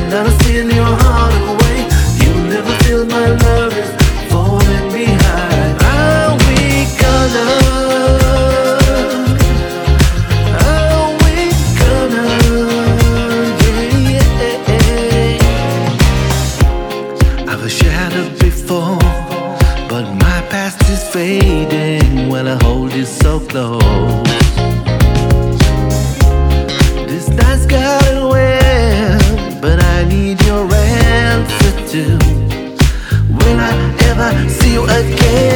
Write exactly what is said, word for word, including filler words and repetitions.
not steal your heart away. You never feel my love is falling behind. Are we gonna? Are we gonna? Yeah, yeah. I've shattered before, but my past is fading when I hold you so close. This night's got away, but I need your answer too. Will I ever see you again?